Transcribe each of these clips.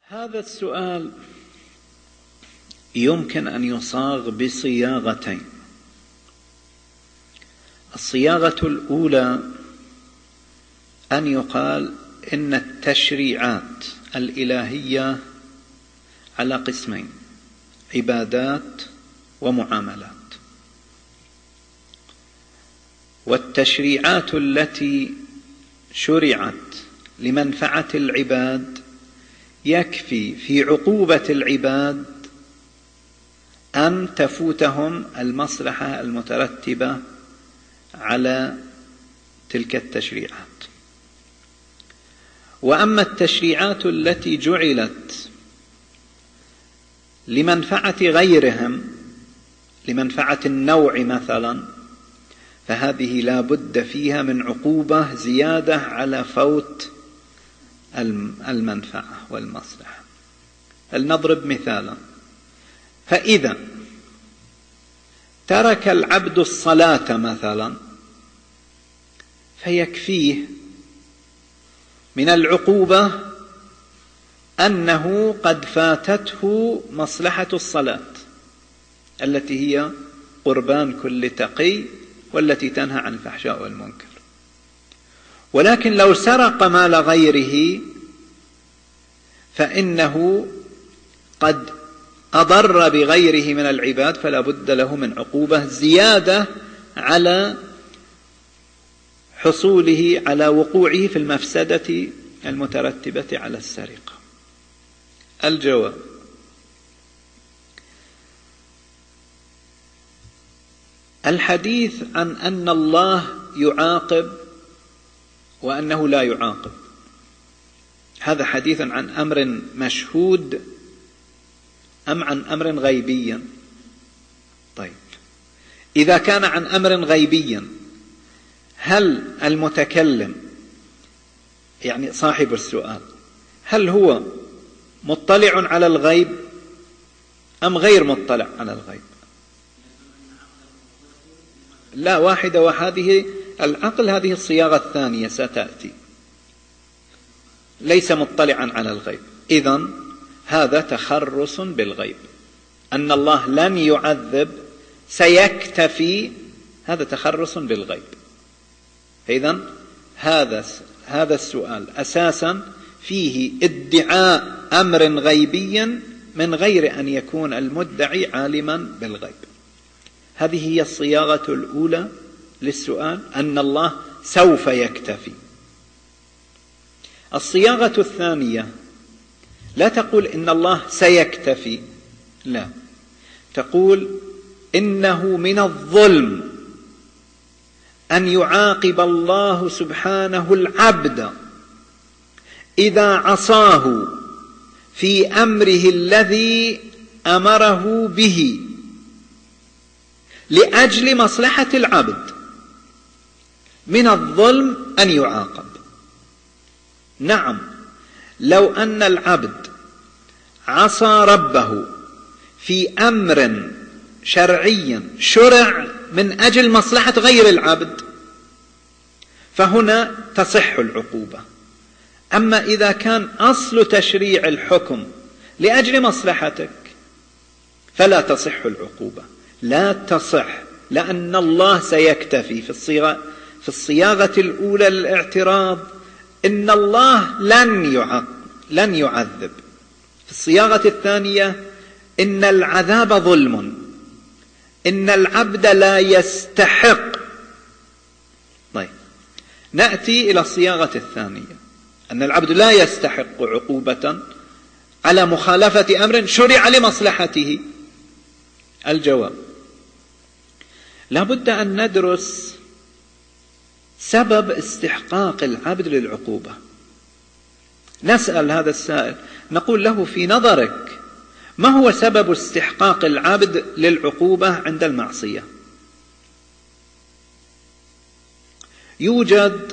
هذا السؤال يمكن أن يصاغ بصياغتين. الصياغة الأولى أن يقال إن التشريعات الإلهية على قسمين: عبادات ومعاملات. والتشريعات التي شرعت لمنفعة العباد يكفي في عقوبة العباد أن تفوتهم المصلحة المترتبة على تلك التشريعات. وأما التشريعات التي جعلت لمنفعة غيرهم، لمنفعة النوع مثلا، فهذه لا بد فيها من عقوبة زيادة على فوت المنفعة والمصلحة. لنضرب مثالا: فإذا ترك العبد الصلاة مثلا فيكفيه من العقوبة أنه قد فاتته مصلحة الصلاة التي هي قربان كل تقي والتي تنهى عن الفحشاء والمنكر. ولكن لو سرق مال غيره فإنه قد أضر بغيره من العباد، فلا بد له من عقوبة زيادة على حصوله، على وقوعه في المفسدة المترتبة على السرقة. الجواب: الحديث عن أن الله يعاقب وأنه لا يعاقب هذا حديث عن أمر مشهود أم عن أمر غيبي؟ طيب، إذا كان عن أمر غيبي، هل المتكلم يعني صاحب السؤال هل هو مطلع على الغيب أم غير مطلع على الغيب؟ لا، واحدة، وهذه العقل هذه الصياغة الثانية ستأتي. ليس مطلعا على الغيب، إذن هذا تخرص بالغيب. أن الله لن يعذب سيكتفي، هذا تخرص بالغيب. إذن هذا السؤال أساسا فيه ادعاء أمر غيبي من غير أن يكون المدعي عالما بالغيب. هذه هي الصياغة الأولى للسؤال، أن الله سوف يكتفي. الصياغة الثانية لا تقول إن الله سيكتفي، لا، تقول إنه من الظلم أن يعاقب الله سبحانه العبد إذا عصاه في أمره الذي أمره به لأجل مصلحة العبد. من الظلم أن يعاقب. نعم، لو أن العبد عصى ربه في أمر شرعي شرع من أجل مصلحة غير العبد فهنا تصح العقوبة. أما إذا كان أصل تشريع الحكم لأجل مصلحتك فلا تصح العقوبة، لا تصح، لأن الله سيكتفي. في الصياغة الأولى للاعتراض إن الله لن يعذب. في الصياغة الثانية إن العذاب ظلم، إن العبد لا يستحق. طيب، نأتي إلى الصياغة الثانية، أن العبد لا يستحق عقوبة على مخالفة أمر شرع لمصلحته. الجواب: لا بد أن ندرس سبب استحقاق العبد للعقوبة. نسأل هذا السائل، نقول له: في نظرك ما هو سبب استحقاق العبد للعقوبة عند المعصية؟ يوجد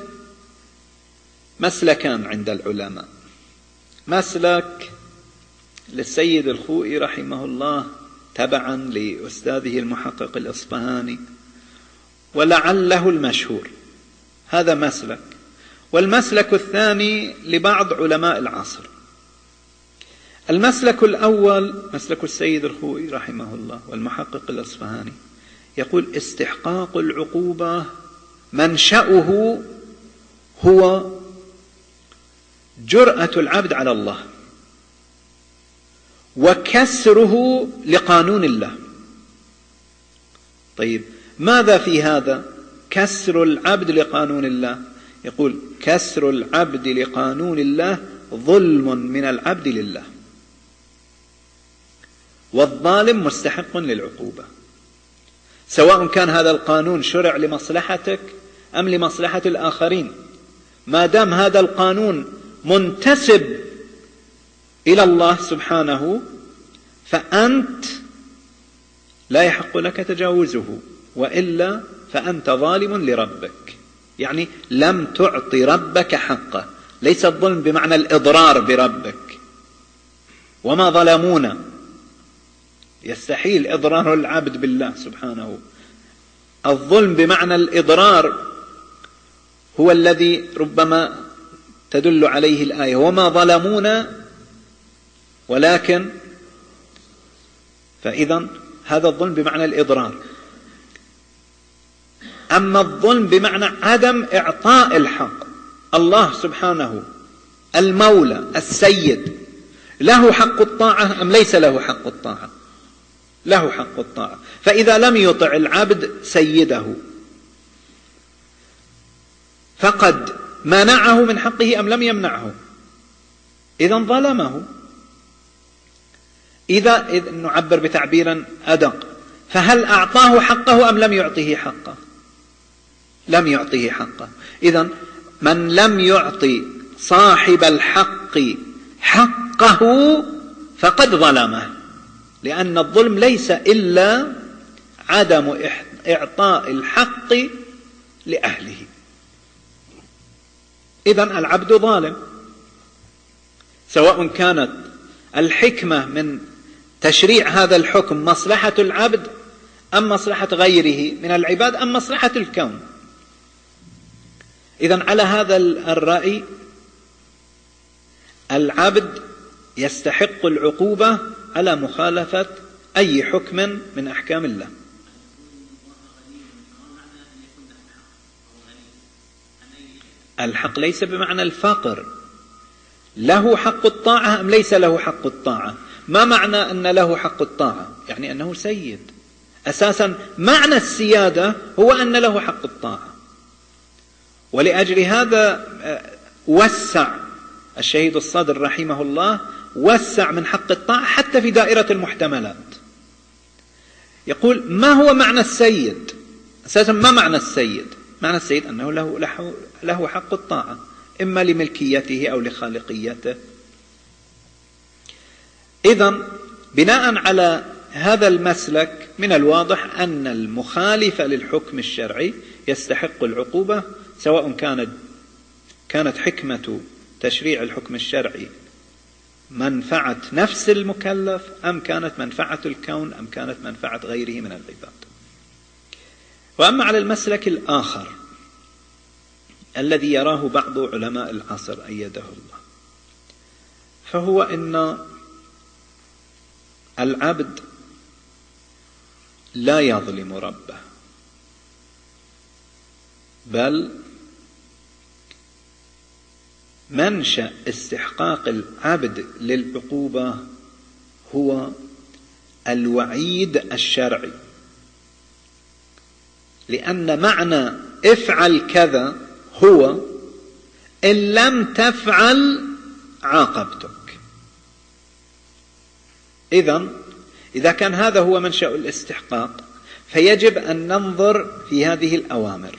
مسلكان عند العلماء: مسلك للسيد الخوئي رحمه الله تبعا لأستاذه المحقق الإصفهاني، ولعله المشهور، هذا مسلك. والمسلك الثاني لبعض علماء العصر. المسلك الأول مسلك السيد الخوئي رحمه الله والمحقق الأصفهاني، يقول استحقاق العقوبة منشأه هو جرأة العبد على الله وكسره لقانون الله. طيب ماذا في هذا كسر العبد لقانون الله؟ يقول كسر العبد لقانون الله ظلم من العبد لله، والظالم مستحق للعقوبة، سواء كان هذا القانون شرع لمصلحتك أم لمصلحة الآخرين. ما دام هذا القانون منتسب إلى الله سبحانه فأنت لا يحق لك تجاوزه، وإلا فأنت ظالم لربك، يعني لم تعطي ربك حقه. ليس الظلم بمعنى الإضرار بربك، وما ظلمونا، يستحيل إضرار العبد بالله سبحانه. الظلم بمعنى الإضرار هو الذي ربما تدل عليه الآية وما ظلمونا ولكن، فإذا هذا الظلم بمعنى الإضرار. أما الظلم بمعنى عدم إعطاء الحق، الله سبحانه المولى السيد له حق الطاعة أم ليس له حق الطاعة؟ له حق الطاعة. فإذا لم يطع العبد سيده فقد منعه من حقه أم لم يمنعه؟ إذن ظلمه. إذا نعبر بتعبير أدق، فهل أعطاه حقه أم لم يعطيه حقه؟ لم يعطيه حقه. إذن من لم يعطي صاحب الحق حقه فقد ظلمه، لأن الظلم ليس إلا عدم إعطاء الحق لأهله. إذن العبد ظالم، سواء كانت الحكمة من تشريع هذا الحكم مصلحة العبد أم مصلحة غيره من العباد أم مصلحة الكون. إذن على هذا الرأي العبد يستحق العقوبة على مخالفة أي حكم من أحكام الله. الحق ليس بمعنى الفقر، له حق الطاعة أم ليس له حق الطاعة؟ ما معنى أن له حق الطاعة؟ يعني أنه سيد. أساسا معنى السيادة هو أن له حق الطاعة، ولأجل هذا وسع الشهيد الصدر رحمه الله، وسع من حق الطاعة حتى في دائرة المحتملات. يقول ما هو معنى السيد؟ أساسا ما معنى السيد؟ معنى السيد أنه له حق الطاعة، إما لملكيته أو لخالقيته. إذن بناء على هذا المسلك من الواضح أن المخالف للحكم الشرعي يستحق العقوبة، سواء كانت حكمة تشريع الحكم الشرعي منفعة نفس المكلف أم كانت منفعة الكون أم كانت منفعة غيره من العباد. وأما على المسلك الآخر الذي يراه بعض علماء العصر أيده الله، فهو أن العبد لا يظلم ربه، بل منشأ استحقاق العبد للعقوبة هو الوعيد الشرعي، لأن معنى افعل كذا هو إن لم تفعل عاقبتك. إذا كان هذا هو منشأ الاستحقاق فيجب أن ننظر في هذه الأوامر.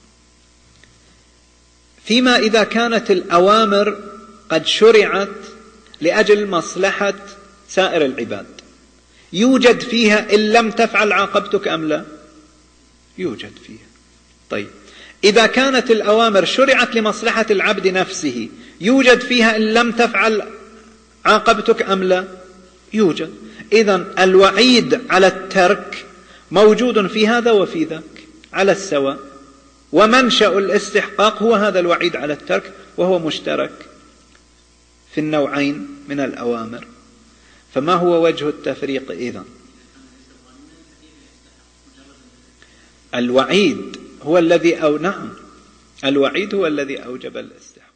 فيما إذا كانت الأوامر قد شرعت لأجل مصلحة سائر العباد، يوجد فيها إن لم تفعل عاقبتك أم لا؟ يوجد فيها. طيب إذا كانت الأوامر شرعت لمصلحة العبد نفسه، يوجد فيها إن لم تفعل عاقبتك أم لا؟ يوجد. إذن الوعيد على الترك موجود في هذا وفي ذاك على السواء، ومنشأ الاستحقاق هو هذا الوعيد على الترك، وهو مشترك في النوعين من الأوامر. فما هو وجه التفريق إذن؟ الوعيد هو الذي الوعيد هو الذي أوجب الاستحباب.